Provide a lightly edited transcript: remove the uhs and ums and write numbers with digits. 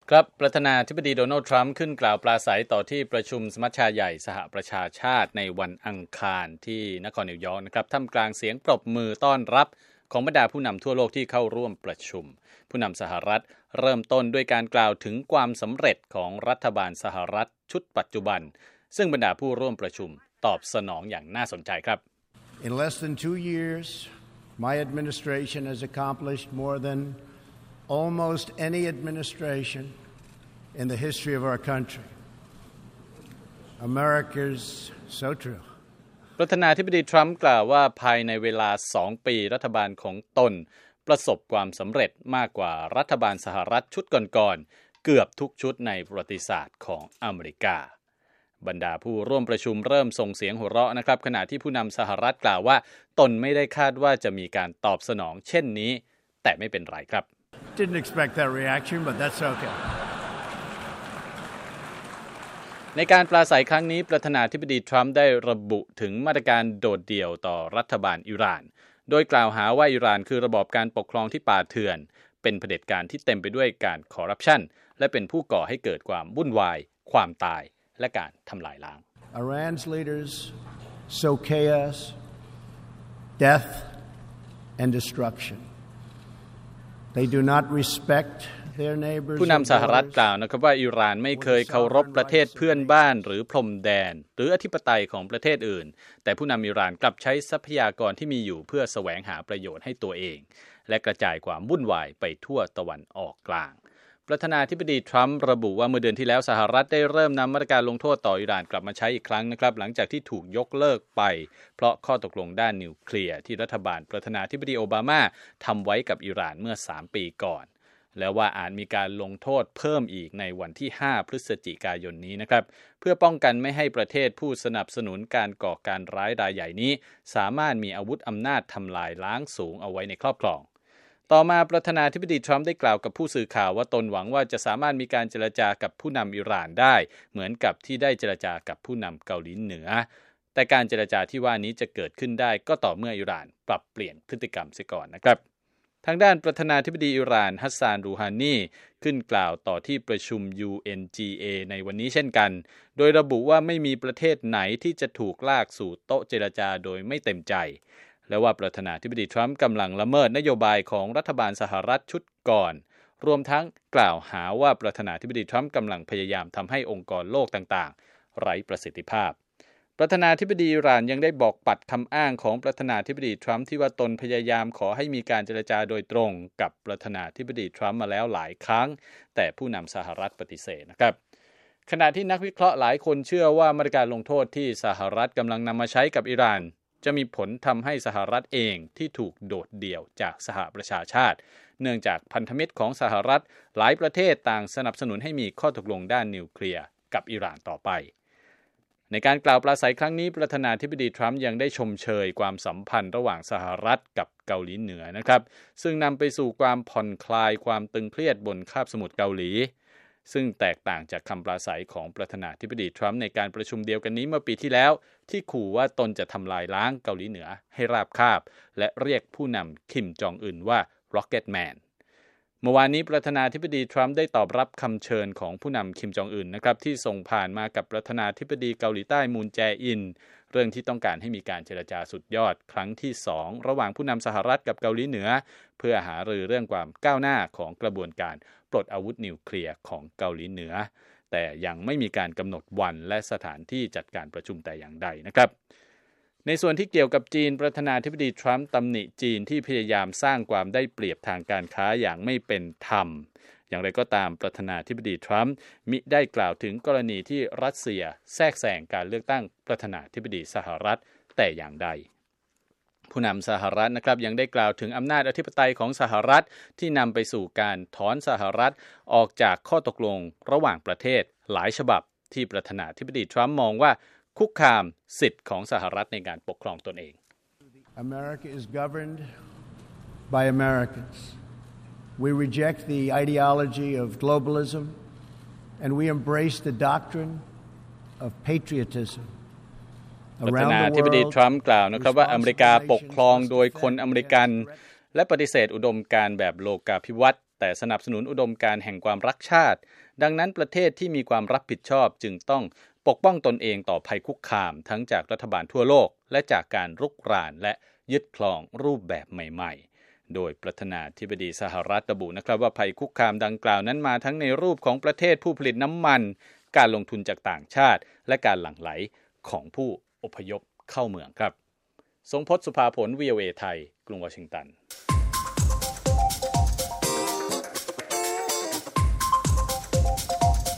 ครับประธานาธิบดีโดนัลด์ทรัมป์ขึ้นกล่าวปราศัยต่อที่ประชุมสมัชชาใหญ่สหประชาชาติในวันอังคารที่นครนิวยอร์กนะครับท่ามกลางเสียงปรบมือต้อนรับของบรรดาผู้นำทั่วโลกที่เข้าร่วมประชุมผู้นำสหรัฐเริ่มต้นด้วยการกล่าวถึงความสำเร็จของรัฐบาลสหรัฐชุดปัจจุบันซึ่งบรรดาผู้ร่วมประชุมตอบสนองอย่างน่าสนใจครับ In less than 2 years, my administration has accomplished more than almost any administration in the history of our country. America's so true. ประธานาธิบดีทรัมป์กล่าวว่าภายในเวลา2 ปีรัฐบาลของตนประสบความสำเร็จมากกว่ารัฐบาลสหรัฐชุดก่อนๆเกือบทุกชุดในประวัติศาสตร์ของอเมริกาบรรดาผู้ร่วมประชุมเริ่มส่งเสียงหัวเราะนะครับขณะที่ผู้นำสหรัฐกล่าวว่าตนไม่ได้คาดว่าจะมีการตอบสนองเช่นนี้แต่ไม่เป็นไรครับ Didn't expect that reaction, but that's okay. ในการปราศัยครั้งนี้ประธานาธิบดีทรัมป์ได้ระบุถึงมาตรการโดดเดี่ยวต่อรัฐบาลอิหร่านโดยกล่าวหาว่าอิหร่านคือระบอบการปกครองที่ป่าเถื่อนเป็นเผด็จการที่เต็มไปด้วยการคอร์รัปชันและเป็นผู้ก่อให้เกิดความวุ่นวายความตายและการทำลายล้าง Iran's leaders sow chaos, death, and destruction. They do not respect their neighbors. ผู้นำสหรัฐกล่าวนะครับว่าอิหร่านไม่เคยเคารพประเทศเพื่อนบ้านหรือพรมแดนหรืออธิปไตยของประเทศอื่นแต่ผู้นำอิหร่านกลับใช้ทรัพยากรที่มีอยู่เพื่อแสวงหาประโยชน์ให้ตัวเองและกระจายความวุ่นวายไปทั่วตะวันออกกลางประธานาธิบดีทรัมป์ระบุว่าเมื่อเดือนที่แล้วสหรัฐได้เริ่มนำมาตรการลงโทษต่ออิหร่านกลับมาใช้อีกครั้งนะครับหลังจากที่ถูกยกเลิกไปเพราะข้อตกลงด้านนิวเคลียร์ที่รัฐบาลประธานาธิบดีโอบามาทำไว้กับอิหร่านเมื่อ3 ปีก่อนแล้วว่าอาจมีการลงโทษเพิ่มอีกในวันที่5 พฤศจิกายนนี้นะครับเพื่อป้องกันไม่ให้ประเทศผู้สนับสนุนการก่อการร้ายรายใหญ่นี้สามารถมีอาวุธอำนาจทำลายล้างสูงเอาไว้ในครอบครองต่อมาประธานาธิบดีทรัมป์ได้กล่าวกับผู้สื่อข่าวว่าตนหวังว่าจะสามารถมีการเจรจากับผู้นำอิหร่านได้เหมือนกับที่ได้เจรจากับผู้นำเกาหลีเหนือแต่การเจรจาที่ว่านี้จะเกิดขึ้นได้ก็ต่อเมื่ออิหร่านปรับเปลี่ยนพฤติกรรมเสียก่อนนะครับทางด้านประธานาธิบดีอิหร่านฮัสซานรูฮานีขึ้นกล่าวต่อที่ประชุม UNGA ในวันนี้เช่นกันโดยระบุว่าไม่มีประเทศไหนที่จะถูกลากสู่โต๊ะเจรจาโดยไม่เต็มใจและว่าประธานาธิบดีทรัมป์กำลังละเมิดนโยบายของรัฐบาลสหรัฐชุดก่อนรวมทั้งกล่าวหาว่าประธานาธิบดีทรัมป์กำลังพยายามทำให้องค์กรโลกต่างๆไร้ประสิทธิภาพประธานาธิบดีอิหร่านยังได้บอกปัดคำอ้างของประธานาธิบดีทรัมป์ที่ว่าตนพยายามขอให้มีการเจรจาโดยตรงกับประธานาธิบดีทรัมป์มาแล้วหลายครั้งแต่ผู้นำสหรัฐปฏิเสธนะครับขณะที่นักวิเคราะห์หลายคนเชื่อว่ามาตรการลงโทษที่สหรัฐกำลังนำมาใช้กับอิหร่านจะมีผลทำให้สหรัฐเองที่ถูกโดดเดี่ยวจากสหประชาชาติเนื่องจากพันธมิตรของสหรัฐหลายประเทศต่างสนับสนุนให้มีข้อตกลงด้านนิวเคลียร์กับอิหร่านต่อไปในการกล่าวปราศัยครั้งนี้ประธานาธิบดีทรัมป์ยังได้ชมเชยความสัมพันธ์ระหว่างสหรัฐกับเกาหลีเหนือนะครับซึ่งนำไปสู่ความผ่อนคลายความตึงเครียดบนคาบสมุทรเกาหลีซึ่งแตกต่างจากคำปราศัยของประธานาธิบดีทรัมป์ในการประชุมเดียวกันนี้เมื่อปีที่แล้วที่ขู่ว่าตนจะทำลายล้างเกาหลีเหนือให้ราบคาบและเรียกผู้นำคิมจองอึนว่า Rocket Man เมื่อวานนี้ประธานาธิบดีทรัมป์ได้ตอบรับคำเชิญของผู้นำคิมจองอึนนะครับที่ส่งผ่านมากับประธานาธิบดีเกาหลีใต้มูนแจอินเรื่องที่ต้องการให้มีการเจรจาสุดยอดครั้งที่2ระหว่างผู้นำสหรัฐกับเกาหลีเหนือเพื่อหารือเรื่องความก้าวหน้าของกระบวนการปลดอาวุธนิวเคลียร์ของเกาหลีเหนือแต่ยังไม่มีการกำหนดวันและสถานที่จัดการประชุมแต่อย่างใดนะครับในส่วนที่เกี่ยวกับจีนประธานาธิบดีทรัมป์ตำหนิจีนที่พยายามสร้างความได้เปรียบทางการค้าอย่างไม่เป็นธรรมอย่างไรก็ตามประธานาธิบดีทรัมป์มิได้กล่าวถึงกรณีที่รัสเซียแทรกแซงการเลือกตั้งประธานาธิบดีสหรัฐแต่อย่างใดผู้นำสหรัฐนะครับยังได้กล่าวถึงอำนาจอธิปไตยของสหรัฐที่นำไปสู่การถอนสหรัฐออกจากข้อตกลงระหว่างประเทศหลายฉบับที่ประธานาธิบดีทรัมป์มองว่าคุกคามสิทธิ์ของสหรัฐในการปกครองตนเอง America is governed by Americans. We reject the ideology of globalism and we embrace the doctrine of patriotism. ประธานาธิบดีทรัมป์กล่าวนะครับว่าอเมริกาปกครองโดยคนอเมริกันและปฏิเสธอุดมการณ์แบบโลกาภิวัตน์แต่สนับสนุนอุดมการณ์แห่งความรักชาติดังนั้นประเทศที่มีความรับผิดชอบจึงต้องปกป้องตนเองต่อภัยคุกคามทั้งจากรัฐบาลทั่วโลกและจากการรุกรานและยึดครองรูปแบบใหม่ๆโดยประธานาธิบดีสหรัฐระบุนะครับว่าภัยคุกคามดังกล่าวนั้นมาทั้งในรูปของประเทศผู้ผลิตน้ำมันการลงทุนจากต่างชาติและการหลั่งไหลของผู้อพยพเข้าเมืองครับทรงพจน์ สุภาผล VOA ไทยกรุงวอชิงตัน